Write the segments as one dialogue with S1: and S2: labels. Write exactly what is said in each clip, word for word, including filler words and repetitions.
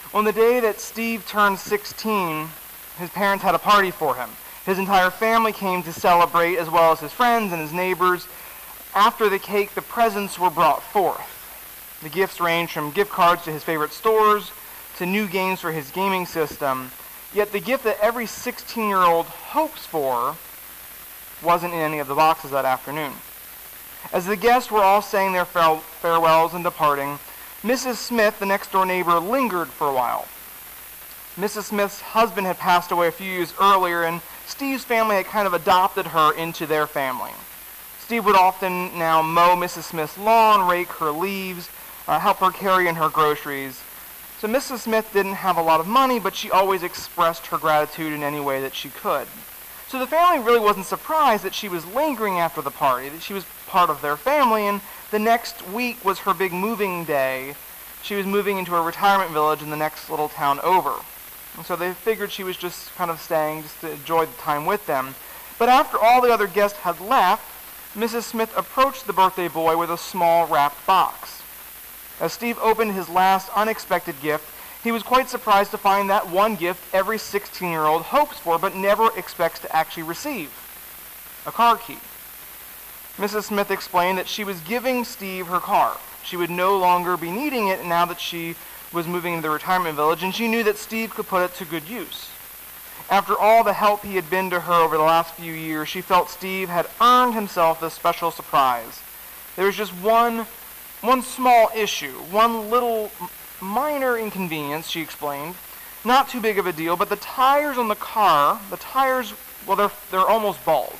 S1: On the day that Steve turned sixteen, his parents had a party for him. His entire family came to celebrate, as well as his friends and his neighbors. After the cake, the presents were brought forth. The gifts ranged from gift cards to his favorite stores to new games for his gaming system. Yet the gift that every sixteen-year-old hopes for wasn't in any of the boxes that afternoon. As the guests were all saying their farewells and departing, Missus Smith, the next-door neighbor, lingered for a while. Missus Smith's husband had passed away a few years earlier, and Steve's family had kind of adopted her into their family. Steve would often now mow Missus Smith's lawn, rake her leaves, uh, help her carry in her groceries. So Missus Smith didn't have a lot of money, but she always expressed her gratitude in any way that she could. So the family really wasn't surprised that she was lingering after the party, that she was part of their family, and the next week was her big moving day. She was moving into a retirement village in the next little town over. And so they figured she was just kind of staying just to enjoy the time with them. But after all the other guests had left, Missus Smith approached the birthday boy with a small wrapped box. As Steve opened his last unexpected gift, he was quite surprised to find that one gift every sixteen-year-old hopes for but never expects to actually receive: a car key. Missus Smith explained that she was giving Steve her car. She would no longer be needing it now that she was moving into the retirement village, and she knew that Steve could put it to good use. After all the help he had been to her over the last few years, she felt Steve had earned himself this special surprise. There was just one, one small issue, one little minor inconvenience, she explained. Not too big of a deal, but the tires on the car, the tires, well, they're, they're almost bald.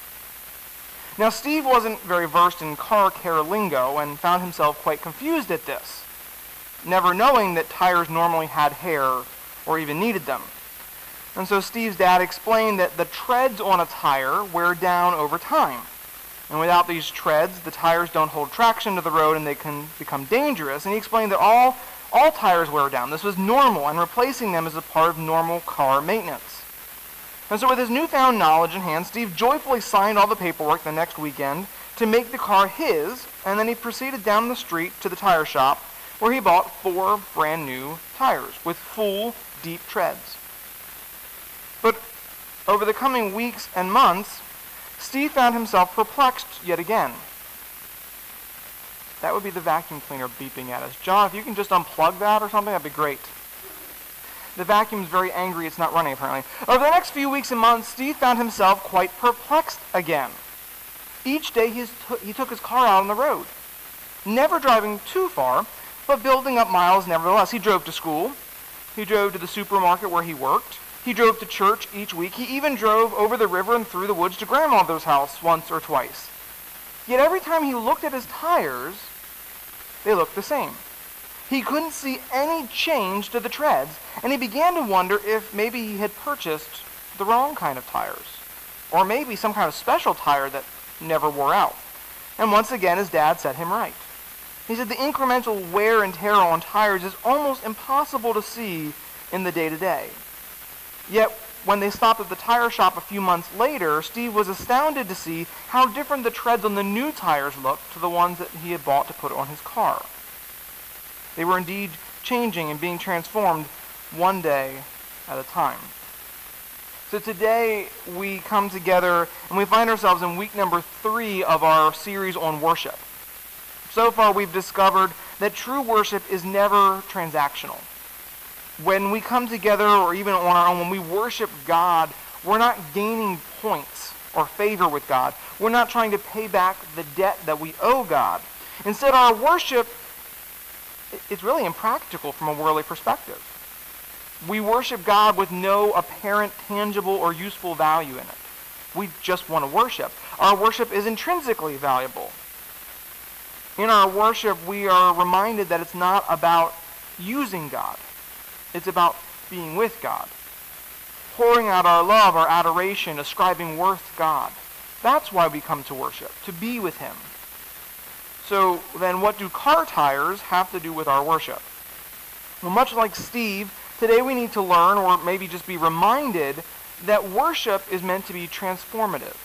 S1: Now, Steve wasn't very versed in car care lingo and found himself quite confused at this, never knowing that tires normally had hair or even needed them. And so Steve's dad explained that the treads on a tire wear down over time. And without these treads, the tires don't hold traction to the road and they can become dangerous. And he explained that all, all tires wear down. This was normal, and replacing them is a part of normal car maintenance. And so with his newfound knowledge in hand, Steve joyfully signed all the paperwork the next weekend to make the car his, and then he proceeded down the street to the tire shop where he bought four brand new tires with full, deep treads. But over the coming weeks and months, Steve found himself perplexed yet again. That would be the vacuum cleaner beeping at us. John, if you can just unplug that or something, that'd be great. The vacuum's very angry it's not running, apparently. Over the next few weeks and months, Steve found himself quite perplexed again. Each day he, he took his car out on the road, never driving too far, but building up miles nevertheless. He drove to school. He drove to the supermarket where he worked. He drove to church each week. He even drove over the river and through the woods to grandmother's house once or twice. Yet every time he looked at his tires, they looked the same. He couldn't see any change to the treads, and he began to wonder if maybe he had purchased the wrong kind of tires, or maybe some kind of special tire that never wore out. And once again, his dad set him right. He said the incremental wear and tear on tires is almost impossible to see in the day-to-day. Yet, when they stopped at the tire shop a few months later, Steve was astounded to see how different the treads on the new tires looked to the ones that he had bought to put on his car. They were indeed changing and being transformed one day at a time. So today we come together and we find ourselves in week number three of our series on worship. So far we've discovered that true worship is never transactional. When we come together, or even on our own, when we worship God, we're not gaining points or favor with God. We're not trying to pay back the debt that we owe God. Instead, our worship is really impractical from a worldly perspective. We worship God with no apparent, tangible, or useful value in it. We just want to worship. Our worship is intrinsically valuable. In our worship, we are reminded that it's not about using God. It's about being with God, pouring out our love, our adoration, ascribing worth to God. That's why we come to worship, to be with Him. So then what do car tires have to do with our worship? Well, much like Steve, today we need to learn, or maybe just be reminded, that worship is meant to be transformative.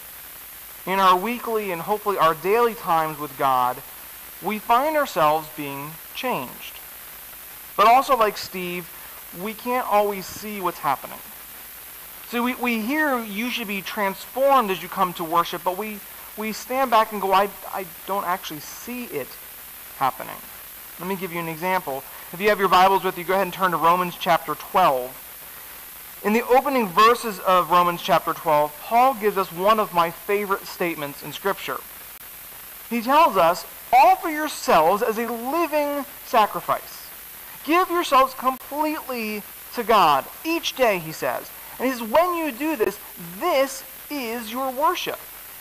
S1: In our weekly and hopefully our daily times with God, we find ourselves being changed. But also, like Steve, we can't always see what's happening. So we, we hear you should be transformed as you come to worship, but we, we stand back and go, I, I don't actually see it happening. Let me give you an example. If you have your Bibles with you, go ahead and turn to Romans chapter twelve. In the opening verses of Romans chapter twelve, Paul gives us one of my favorite statements in Scripture. He tells us, offer yourselves as a living sacrifice. Give yourselves completely to God each day, he says. And he says, when you do this, this is your worship.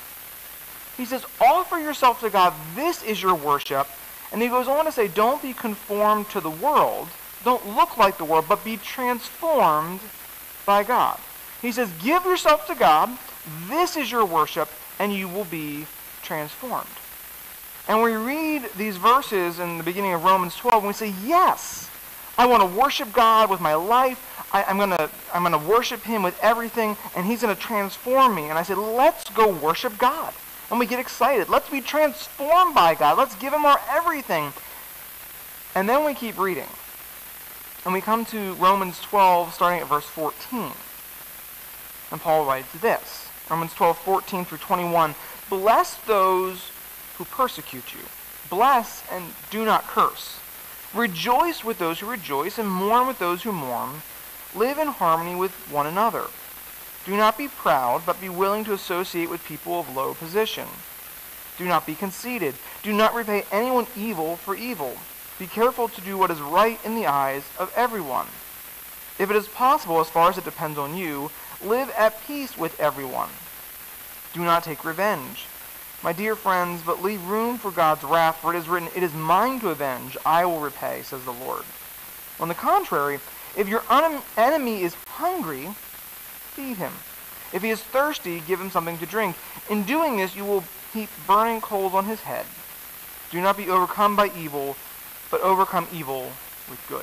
S1: He says, offer yourself to God, this is your worship. And he goes on to say, don't be conformed to the world. Don't look like the world, but be transformed by God. He says, give yourself to God, this is your worship, and you will be transformed. And we read these verses in the beginning of Romans twelve, and we say, yes, I want to worship God with my life. I, I'm going to I'm going to worship him with everything, and he's going to transform me. And I said, let's go worship God. And we get excited. Let's be transformed by God. Let's give him our everything. And then we keep reading. And we come to Romans twelve, starting at verse fourteen. And Paul writes this. Romans twelve, fourteen through twenty-one. Bless those who persecute you. Bless and do not curse. Rejoice with those who rejoice, and mourn with those who mourn. Live in harmony with one another. Do not be proud, but be willing to associate with people of low position. Do not be conceited. Do not repay anyone evil for evil. Be careful to do what is right in the eyes of everyone. If it is possible, as far as it depends on you, live at peace with everyone. Do not take revenge, my dear friends, but leave room for God's wrath, for it is written, it is mine to avenge, I will repay, says the Lord. On the contrary, if your enemy is hungry, feed him. If he is thirsty, give him something to drink. In doing this, you will heap burning coals on his head. Do not be overcome by evil, but overcome evil with good.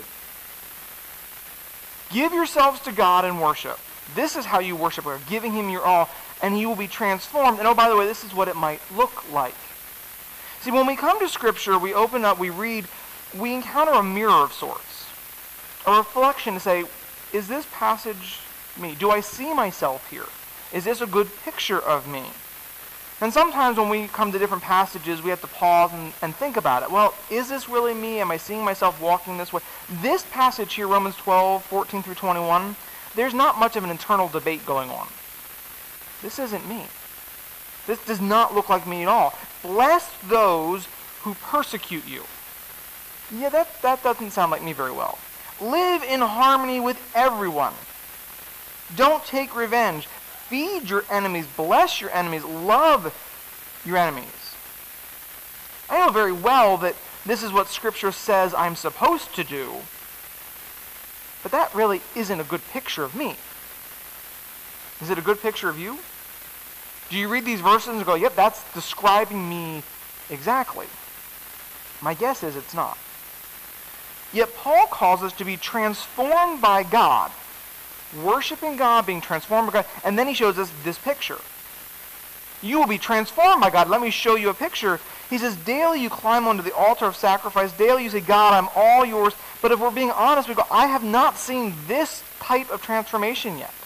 S1: Give yourselves to God in worship. This is how you worship God, giving him your all, and you will be transformed. And oh, by the way, this is what it might look like. See, when we come to Scripture, we open up, we read, we encounter a mirror of sorts, a reflection to say, is this passage me? Do I see myself here? Is this a good picture of me? And sometimes when we come to different passages, we have to pause and, and think about it. Well, is this really me? Am I seeing myself walking this way? This passage here, Romans twelve, fourteen through twenty-one, there's not much of an internal debate going on. This isn't me. This does not look like me at all. Bless those who persecute you. Yeah, that, that doesn't sound like me very well. Live in harmony with everyone. Don't take revenge. Feed your enemies. Bless your enemies. Love your enemies. I know very well that this is what Scripture says I'm supposed to do, but that really isn't a good picture of me. Is it a good picture of you? Do you read these verses and go, yep, that's describing me exactly? My guess is it's not. Yet Paul calls us to be transformed by God, worshiping God, being transformed by God, and then he shows us this picture. You will be transformed by God. Let me show you a picture. He says, daily you climb onto the altar of sacrifice. Daily you say, God, I'm all yours. But if we're being honest, we go, I have not seen this type of transformation yet.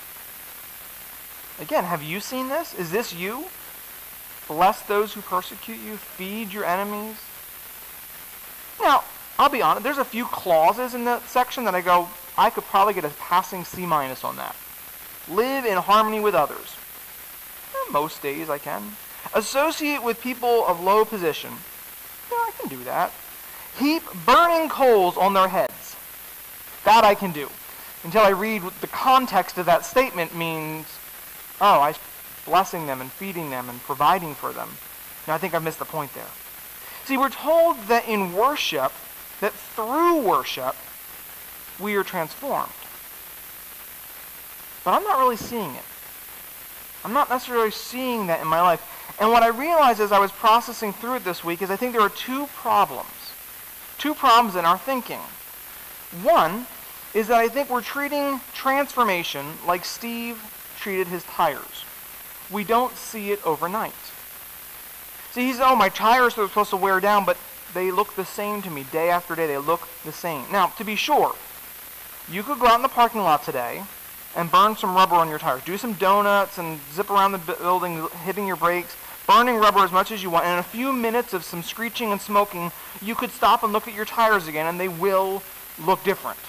S1: Again, have you seen this? Is this you? Bless those who persecute you. Feed your enemies. Now, I'll be honest, there's a few clauses in that section that I go, I could probably get a passing C minus on that. Live in harmony with others. Eh, most days I can. Associate with people of low position. Yeah, I can do that. Heap burning coals on their heads. That I can do. Until I read what the context of that statement means, oh, I'm blessing them and feeding them and providing for them. Now I think I've missed the point there. See, we're told that in worship, that through worship, we are transformed. But I'm not really seeing it. I'm not necessarily seeing that in my life. And what I realized as I was processing through it this week is I think there are two problems. Two problems in our thinking. One is that I think we're treating transformation like Steve treated his tires. We don't see it overnight. See, he said, oh, my tires are supposed to wear down, but they look the same to me. Day after day, they look the same. Now, to be sure, you could go out in the parking lot today and burn some rubber on your tires. Do some donuts and zip around the building, hitting your brakes, burning rubber as much as you want. And in a few minutes of some screeching and smoking, you could stop and look at your tires again, and they will look different.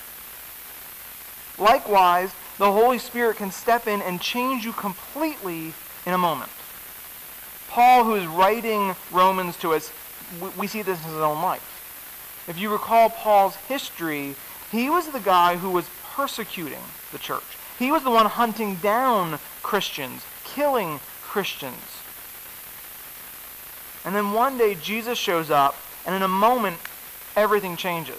S1: Likewise, the Holy Spirit can step in and change you completely in a moment. Paul, who is writing Romans to us, we see this in his own life. If you recall Paul's history, he was the guy who was persecuting the church. He was the one hunting down Christians, killing Christians. And then one day Jesus shows up, and in a moment, everything changes.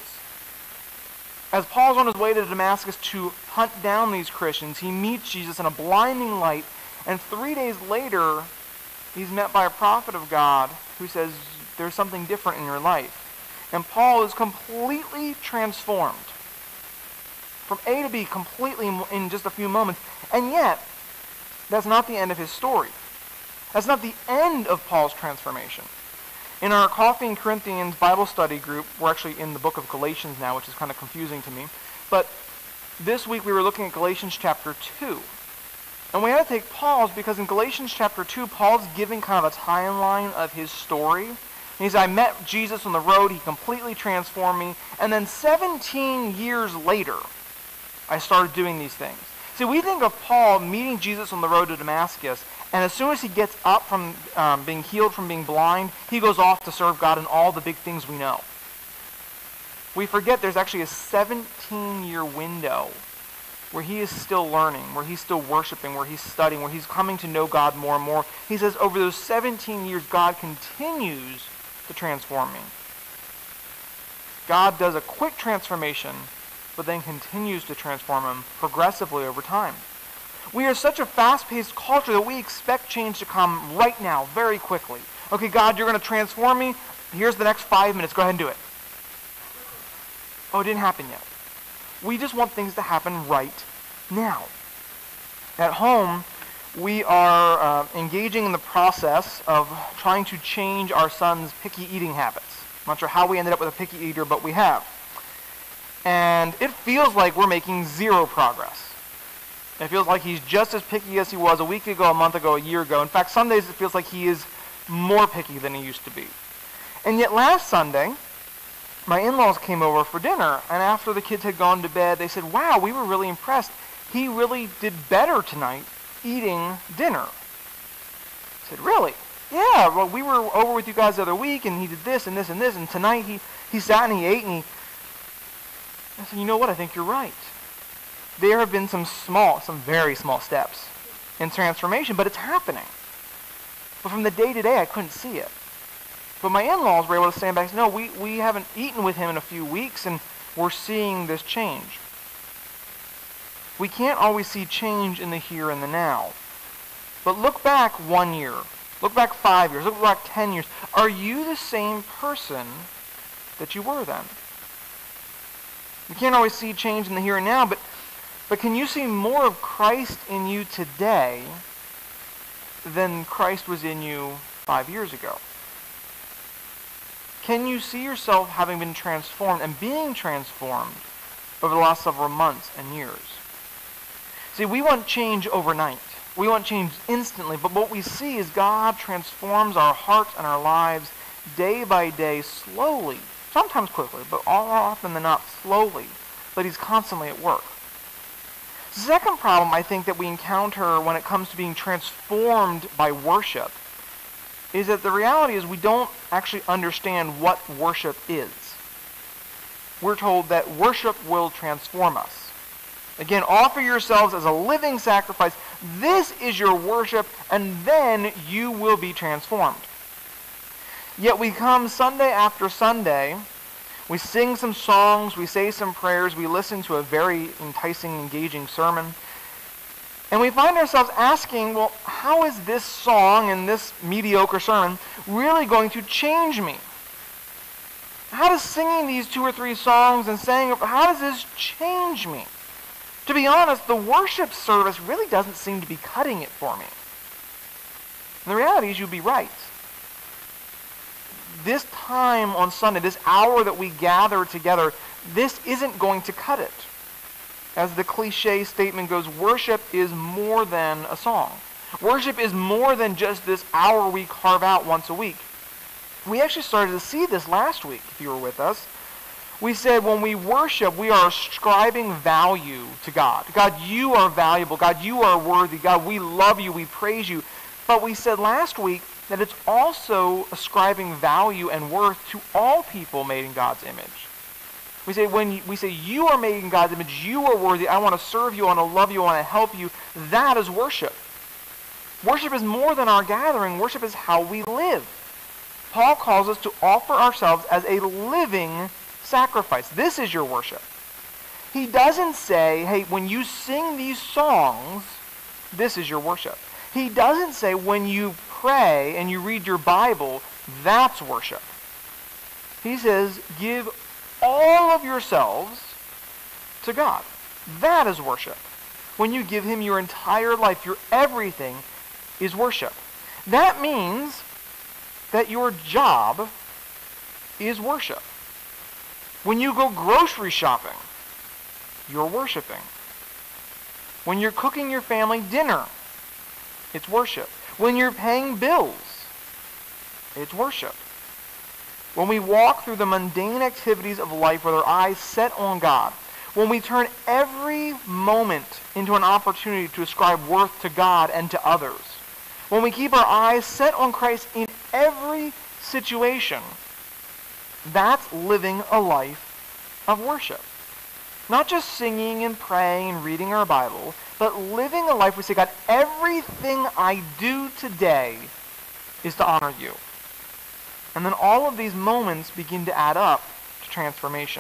S1: As Paul's on his way to Damascus to hunt down these Christians, he meets Jesus in a blinding light, and three days later, he's met by a prophet of God who says, there's something different in your life. And Paul is completely transformed. From A to B, completely in just a few moments. And yet, that's not the end of his story. That's not the end of Paul's transformation. In our Coffee and Corinthians Bible study group, we're actually in the book of Galatians now, which is kind of confusing to me. But this week we were looking at Galatians chapter two. And we had to take pause because in Galatians chapter two, Paul's giving kind of a timeline of his story. And he said, I met Jesus on the road, he completely transformed me, and then seventeen years later, I started doing these things. See, we think of Paul meeting Jesus on the road to Damascus, and as soon as he gets up from um, being healed from being blind, he goes off to serve God in all the big things we know. We forget there's actually a seventeen-year window where he is still learning, where he's still worshiping, where he's studying, where he's coming to know God more and more. He says over those seventeen years, God continues to transform me. God does a quick transformation, but then continues to transform him progressively over time. We are such a fast-paced culture that we expect change to come right now, very quickly. Okay, God, you're going to transform me. Here's the next five minutes. Go ahead and do it. Oh, it didn't happen yet. We just want things to happen right now. At home, we are uh, engaging in the process of trying to change our son's picky eating habits. I'm not sure how we ended up with a picky eater, but we have. And it feels like we're making zero progress. It feels like he's just as picky as he was a week ago, a month ago, a year ago. In fact, some days it feels like he is more picky than he used to be. And yet last Sunday, my in-laws came over for dinner, and after the kids had gone to bed, they said, wow, we were really impressed. He really did better tonight eating dinner. I said, really? Yeah, well, we were over with you guys the other week, and he did this and this and this, and tonight he, he sat and he ate, and he... I said, you know what, I think you're right. There have been some small, some very small steps in transformation, but it's happening. But from the day to day, I couldn't see it. But my in-laws were able to stand back and say, no, we, we haven't eaten with him in a few weeks, and we're seeing this change. We can't always see change in the here and the now. But look back one year. Look back five years. Look back ten years. Are you the same person that you were then? You can't always see change in the here and now, but But can you see more of Christ in you today than Christ was in you five years ago? Can you see yourself having been transformed and being transformed over the last several months and years? See, we want change overnight. We want change instantly, but what we see is God transforms our hearts and our lives day by day, slowly, sometimes quickly, but more often than not slowly, but he's constantly at work. The second problem I think that we encounter when it comes to being transformed by worship is that the reality is we don't actually understand what worship is. We're told that worship will transform us. Again, offer yourselves as a living sacrifice. This is your worship, and then you will be transformed. Yet we come Sunday after Sunday, we sing some songs, we say some prayers, we listen to a very enticing, engaging sermon, and we find ourselves asking, well, how is this song and this mediocre sermon really going to change me? How does singing these two or three songs and saying, how does this change me? To be honest, the worship service really doesn't seem to be cutting it for me. And the reality is you'd be right. this time on Sunday, this hour that we gather together, this isn't going to cut it. As the cliche statement goes, worship is more than a song. Worship is more than just this hour we carve out once a week. We actually started to see this last week, if you were with us. We said when we worship, we are ascribing value to God. God, you are valuable. God, you are worthy. God, we love you. We praise you. But we said last week that it's also ascribing value and worth to all people made in God's image. We say when you, we say you are made in God's image, you are worthy. I want to serve you. I want to love you. I want to help you. That is worship. Worship is more than our gathering. Worship is how we live. Paul calls us to offer ourselves as a living sacrifice. This is your worship. He doesn't say, hey, when you sing these songs, this is your worship. He doesn't say when you pray and you read your Bible, that's worship. He says, give all of yourselves to God. That is worship. When you give him your entire life, your everything is worship. That means that your job is worship. When you go grocery shopping, you're worshiping. When you're cooking your family dinner, it's worship. When you're paying bills, it's worship. When we walk through the mundane activities of life with our eyes set on God, when we turn every moment into an opportunity to ascribe worth to God and to others, when we keep our eyes set on Christ in every situation, that's living a life of worship. Not just singing and praying and reading our Bible, but living a life we say, God, everything I do today is to honor you. And then all of these moments begin to add up to transformation.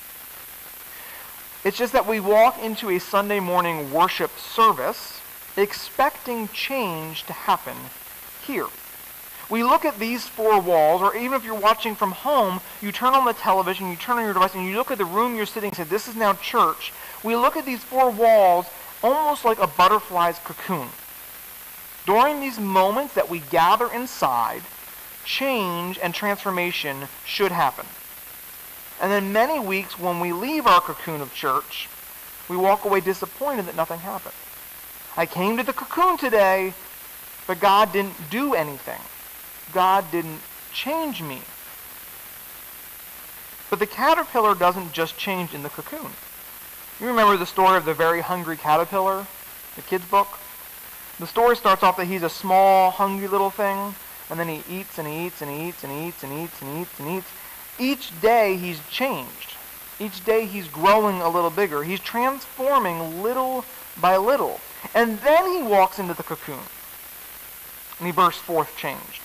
S1: It's just that we walk into a Sunday morning worship service expecting change to happen here. We look at these four walls, or even if you're watching from home, you turn on the television, you turn on your device, and you look at the room you're sitting in and say, this is now church. We look at these four walls almost like a butterfly's cocoon. During these moments that we gather inside, change and transformation should happen. And then many weeks when we leave our cocoon of church, we walk away disappointed that nothing happened. I came to the cocoon today, but God didn't do anything. God didn't change me. But the caterpillar doesn't just change in the cocoon. You remember the story of the very hungry caterpillar, the kid's book? The story starts off that he's a small, hungry little thing, and then he eats and he eats and he eats and he eats and he eats and he eats and he eats. Each day he's changed. Each day he's growing a little bigger. He's transforming little by little. And then he walks into the cocoon. And he bursts forth changed.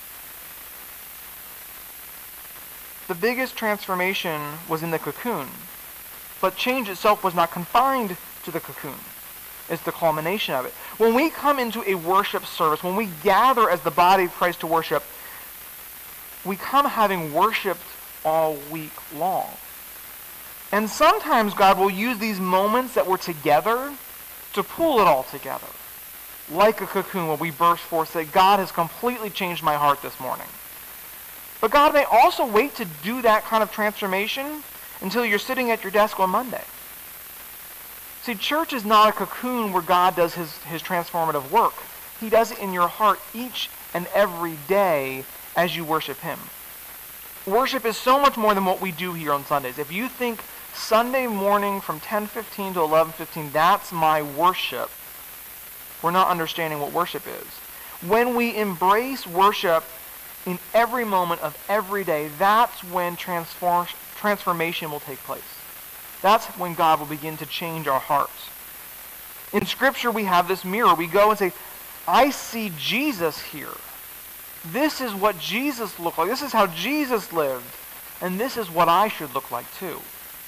S1: The biggest transformation was in the cocoon. But change itself was not confined to the cocoon. It's the culmination of it. When we come into a worship service, when we gather as the body of Christ to worship, we come having worshiped all week long. And sometimes God will use these moments that we're together to pull it all together. Like a cocoon where we burst forth and say, God has completely changed my heart this morning. But God may also wait to do that kind of transformation until you're sitting at your desk on Monday. See, church is not a cocoon where God does his, his transformative work. He does it in your heart each and every day as you worship him. Worship is so much more than what we do here on Sundays. If you think Sunday morning from ten fifteen to eleven fifteen, that's my worship, we're not understanding what worship is. When we embrace worship in every moment of every day, that's when transform, transformation will take place. That's when God will begin to change our hearts. In Scripture, we have this mirror. We go and say, I see Jesus here. This is what Jesus looked like. This is how Jesus lived. And this is what I should look like too.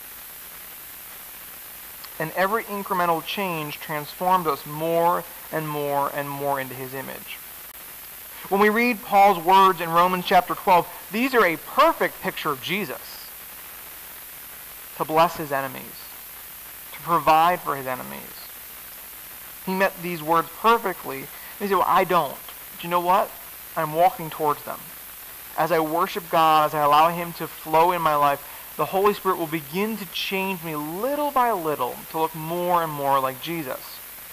S1: And every incremental change transformed us more and more and more into his image. When we read Paul's words in Romans chapter twelve, these are a perfect picture of Jesus. To bless his enemies. To provide for his enemies. He met these words perfectly. And he said, well, I don't. But you know what? I'm walking towards them. as I worship God, as I allow him to flow in my life, the Holy Spirit will begin to change me little by little to look more and more like Jesus.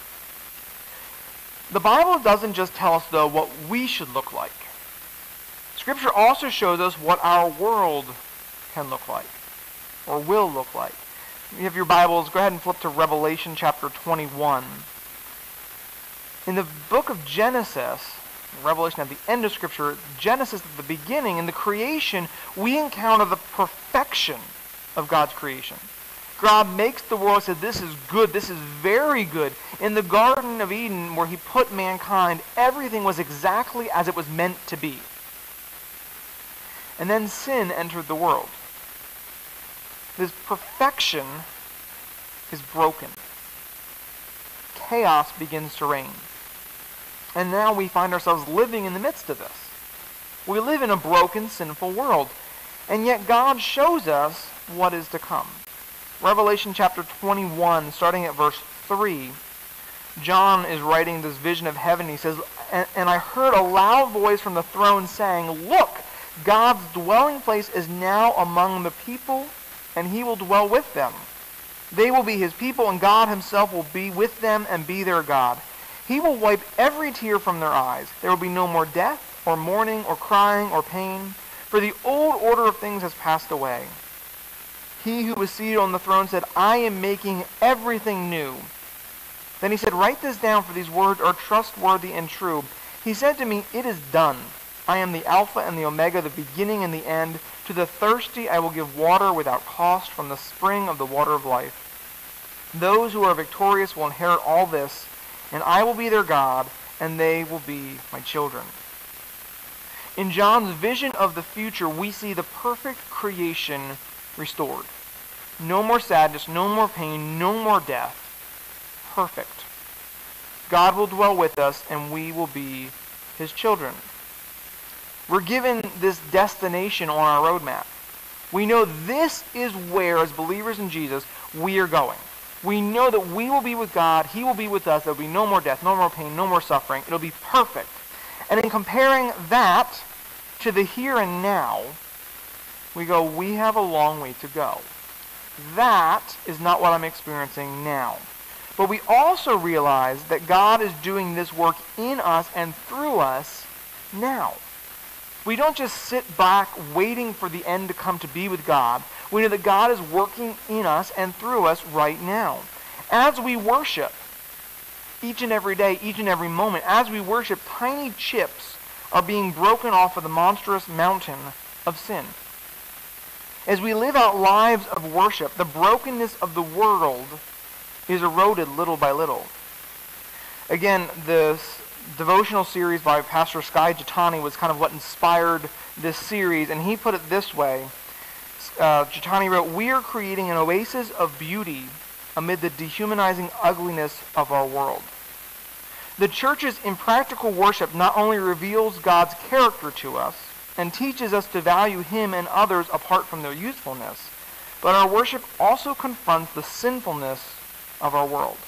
S1: The Bible doesn't just tell us, though, what we should look like. Scripture also shows us what our world can look like, or will look like. If you have your Bibles, go ahead and flip to Revelation chapter twenty-one. In the book of Genesis, Revelation at the end of Scripture, Genesis at the beginning, in the creation, we encounter the perfection of God's creation. God makes the world, says this is good, this is very good. In the Garden of Eden, where he put mankind, everything was exactly as it was meant to be. And then sin entered the world. This perfection is broken. Chaos begins to reign. And now we find ourselves living in the midst of this. We live in a broken, sinful world. And yet God shows us what is to come. Revelation chapter twenty-one, starting at verse three, John is writing this vision of heaven. He says, and, and I heard a loud voice from the throne saying, look, God's dwelling place is now among the people, and he will dwell with them. They will be his people, and God himself will be with them and be their God. He will wipe every tear from their eyes. There will be no more death, or mourning, or crying, or pain, for the old order of things has passed away. He who was seated on the throne said, I am making everything new. Then he said, write this down, for these words are trustworthy and true. He said to me, it is done. I am the Alpha and the Omega, the beginning and the end. To the thirsty I will give water without cost from the spring of the water of life. Those who are victorious will inherit all this, and I will be their God, and they will be my children. In John's vision of the future, we see the perfect creation restored. No more sadness, no more pain, no more death. Perfect. God will dwell with us, and we will be his children. We're given this destination on our roadmap. We know this is where, as believers in Jesus, we are going. We know that we will be with God, he will be with us, there will be no more death, no more pain, no more suffering. It'll be perfect. And in comparing that to the here and now, we go, we have a long way to go. That is not what I'm experiencing now. But we also realize that God is doing this work in us and through us now. We don't just sit back waiting for the end to come to be with God. We know that God is working in us and through us right now. As we worship, each and every day, each and every moment, as we worship, tiny chips are being broken off of the monstrous mountain of sin. As we live out lives of worship, the brokenness of the world is eroded little by little. Again, this devotional series by Pastor Skye Jethani was kind of what inspired this series, and he put it this way. Uh, Jethani wrote, we are creating an oasis of beauty amid the dehumanizing ugliness of our world. The church's impractical worship not only reveals God's character to us and teaches us to value him and others apart from their usefulness, but our worship also confronts the sinfulness of our world.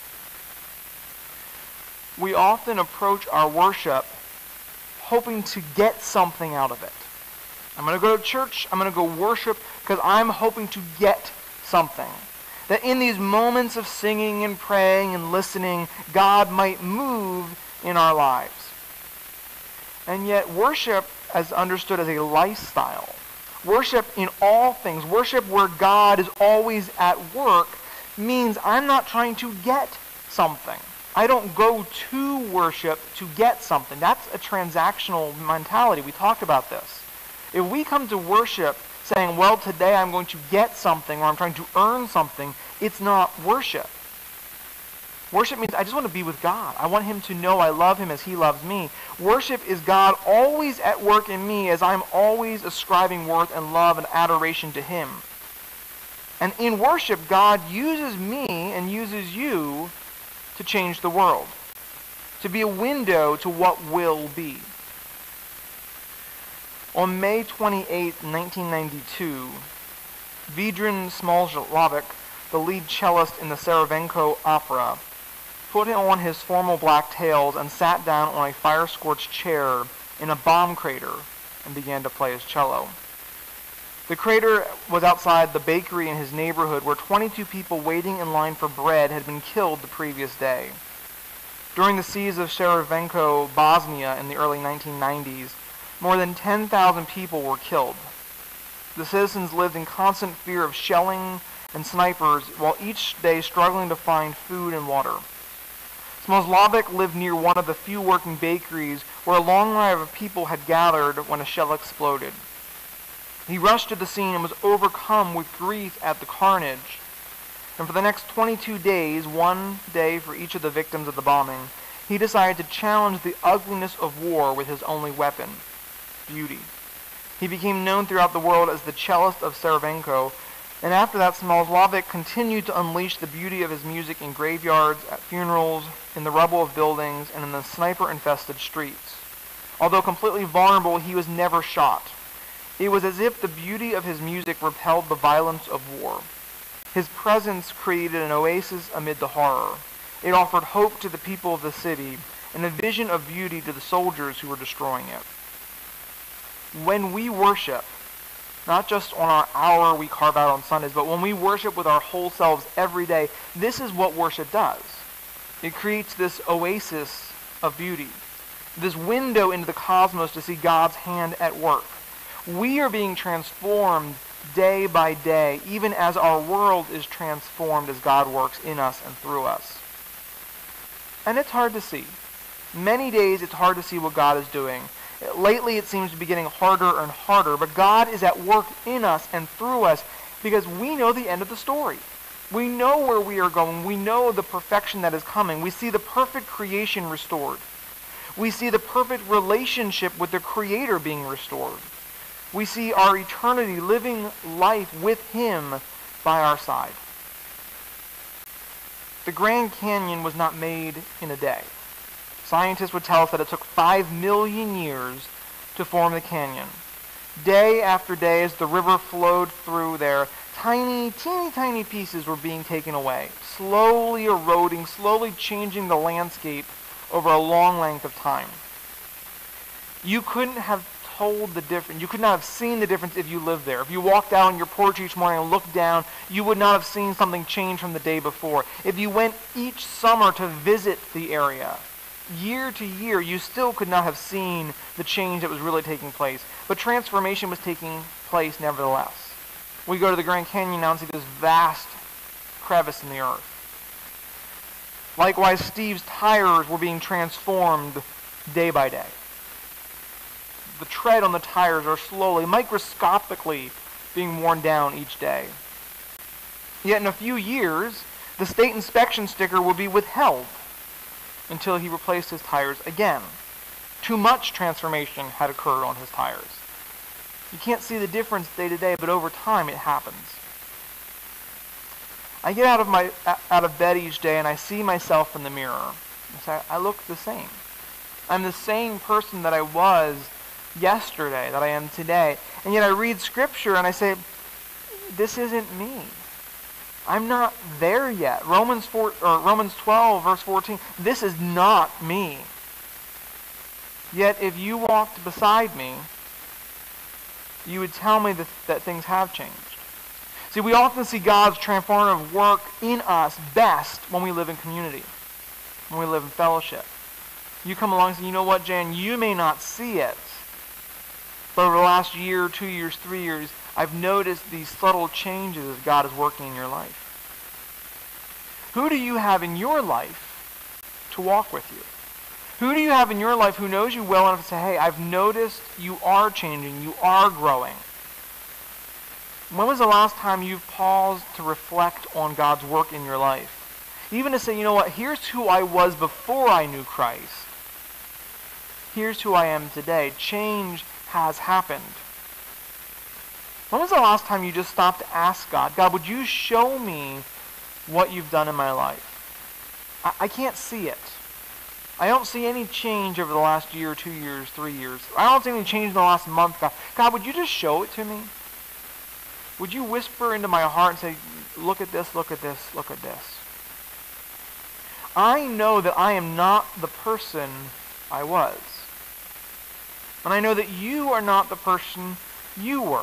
S1: We often approach our worship hoping to get something out of it. I'm going to go to church, I'm going to go worship because I'm hoping to get something. That in these moments of singing and praying and listening, God might move in our lives. And yet worship, as understood as a lifestyle, worship in all things, worship where God is always at work, means I'm not trying to get something. I don't go to worship to get something. That's a transactional mentality. We talked about this. If we come to worship saying, well, today I'm going to get something or I'm trying to earn something, it's not worship. Worship means I just want to be with God. I want him to know I love him as he loves me. Worship is God always at work in me as I'm always ascribing worth and love and adoration to him. And in worship, God uses me and uses you to change the world, to be a window to what will be. On May twenty-eighth, nineteen ninety-two, Vedran Smoljovic, the lead cellist in the Saravenko opera, put on his formal black tails and sat down on a fire-scorched chair in a bomb crater and began to play his cello. The creator was outside the bakery in his neighborhood where twenty-two people waiting in line for bread had been killed the previous day. During the siege of Sarajevo, Bosnia in the early nineteen nineties, more than ten thousand people were killed. The citizens lived in constant fear of shelling and snipers while each day struggling to find food and water. Smoslavik lived near one of the few working bakeries where a long line of people had gathered when a shell exploded. He rushed to the scene and was overcome with grief at the carnage. And for the next twenty-two days, one day for each of the victims of the bombing, he decided to challenge the ugliness of war with his only weapon, beauty. He became known throughout the world as the cellist of Sarajevo, and after that, Smoslavik continued to unleash the beauty of his music in graveyards, at funerals, in the rubble of buildings, and in the sniper-infested streets. Although completely vulnerable, he was never shot. It was as if the beauty of his music repelled the violence of war. His presence created an oasis amid the horror. It offered hope to the people of the city, and a vision of beauty to the soldiers who were destroying it. When we worship, not just on our hour we carve out on Sundays, but when we worship with our whole selves every day, this is what worship does. It creates this oasis of beauty, this window into the cosmos to see God's hand at work. We are being transformed day by day, even as our world is transformed as God works in us and through us. And it's hard to see. Many days it's hard to see what God is doing. Lately it seems to be getting harder and harder, but God is at work in us and through us because we know the end of the story. We know where we are going. We know the perfection that is coming. We see the perfect creation restored. We see the perfect relationship with the Creator being restored. We see our eternity living life with Him by our side. The Grand Canyon was not made in a day. Scientists would tell us that it took five million years to form the canyon. Day after day, as the river flowed through there, tiny, teeny tiny pieces were being taken away, slowly eroding, slowly changing the landscape over a long length of time. You couldn't have told the difference. You could not have seen the difference if you lived there. If you walked out on your porch each morning and looked down, you would not have seen something change from the day before. If you went each summer to visit the area, year to year, you still could not have seen the change that was really taking place. But transformation was taking place nevertheless. We go to the Grand Canyon now and see this vast crevice in the earth. Likewise, Steve's tires were being transformed day by day. The tread on the tires are slowly, microscopically being worn down each day. Yet in a few years, the state inspection sticker will be withheld until he replaced his tires again. Too much transformation had occurred on his tires. You can't see the difference day to day, but over time it happens. I get out of my out of bed each day and I see myself in the mirror. I say, I look the same. I'm the same person that I was yesterday, that I am today. And yet I read Scripture and I say, this isn't me. I'm not there yet. Romans four, or Romans twelve, verse fourteen, this is not me. Yet if you walked beside me, you would tell me that, that things have changed. See, we often see God's transformative work in us best when we live in community, when we live in fellowship. You come along and say, you know what, Jan, you may not see it, but over the last year, two years, three years, I've noticed these subtle changes as God is working in your life. Who do you have in your life to walk with you? Who do you have in your life who knows you well enough to say, hey, I've noticed you are changing, you are growing? When was the last time you've paused to reflect on God's work in your life? Even to say, you know what, here's who I was before I knew Christ. Here's who I am today. Change has happened. When was the last time you just stopped to ask God, God, would you show me what you've done in my life? I, I can't see it. I don't see any change over the last year, two years, three years. I don't see any change in the last month. God, God, would you just show it to me? Would you whisper into my heart and say, look at this, look at this, look at this? I know that I am not the person I was. And I know that you are not the person you were.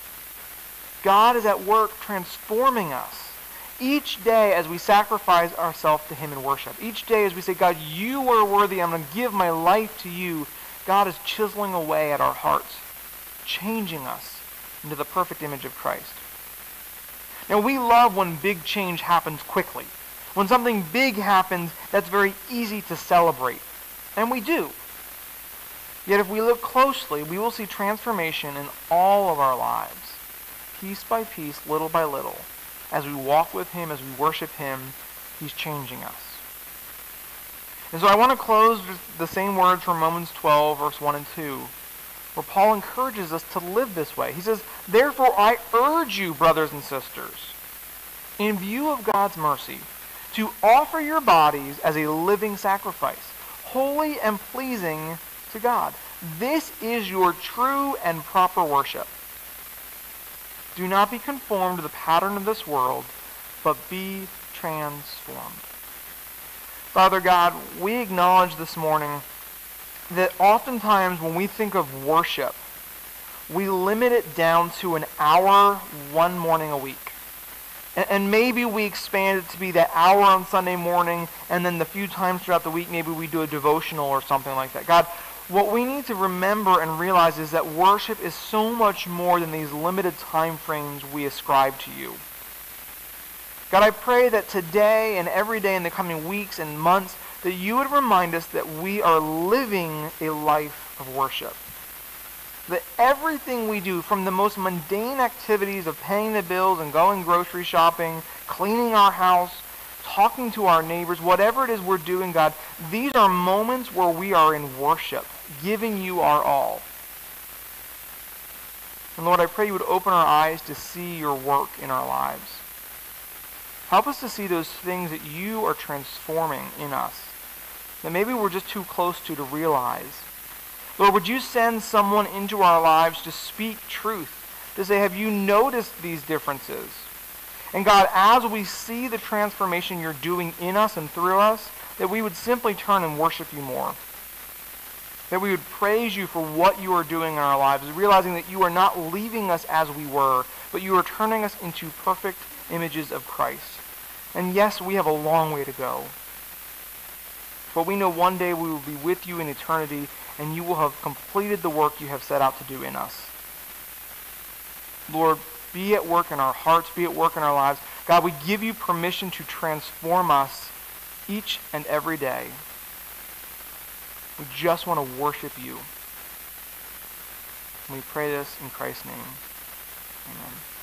S1: God is at work transforming us. Each day as we sacrifice ourselves to him in worship, each day as we say, God, you are worthy, I'm going to give my life to you, God is chiseling away at our hearts, changing us into the perfect image of Christ. Now, we love when big change happens quickly. When something big happens, that's very easy to celebrate. And we do. Yet if we look closely, we will see transformation in all of our lives, piece by piece, little by little. As we walk with him, as we worship him, he's changing us. And so I want to close with the same words from Romans twelve, verse one and two, where Paul encourages us to live this way. He says, therefore I urge you, brothers and sisters, in view of God's mercy, to offer your bodies as a living sacrifice, holy and pleasing to God. This is your true and proper worship. Do not be conformed to the pattern of this world, but be transformed. Father God, we acknowledge this morning that oftentimes when we think of worship, we limit it down to an hour one morning a week. And maybe we expand it to be that hour on Sunday morning, and then the few times throughout the week, maybe we do a devotional or something like that. God, what we need to remember and realize is that worship is so much more than these limited time frames we ascribe to you. God, I pray that today and every day in the coming weeks and months, that you would remind us that we are living a life of worship. That everything we do, from the most mundane activities of paying the bills and going grocery shopping, cleaning our house, talking to our neighbors, whatever it is we're doing, God, these are moments where we are in worship, giving you our all. And Lord, I pray you would open our eyes to see your work in our lives. Help us to see those things that you are transforming in us, that maybe we're just too close to to realize. Lord, would you send someone into our lives to speak truth, to say, have you noticed these differences? And God, as we see the transformation you're doing in us and through us, that we would simply turn and worship you more. That we would praise you for what you are doing in our lives, realizing that you are not leaving us as we were, but you are turning us into perfect images of Christ. And yes, we have a long way to go. But we know one day we will be with you in eternity, and you will have completed the work you have set out to do in us. Lord, be at work in our hearts, be at work in our lives. God, we give you permission to transform us each and every day. We just want to worship you. And we pray this in Christ's name. Amen.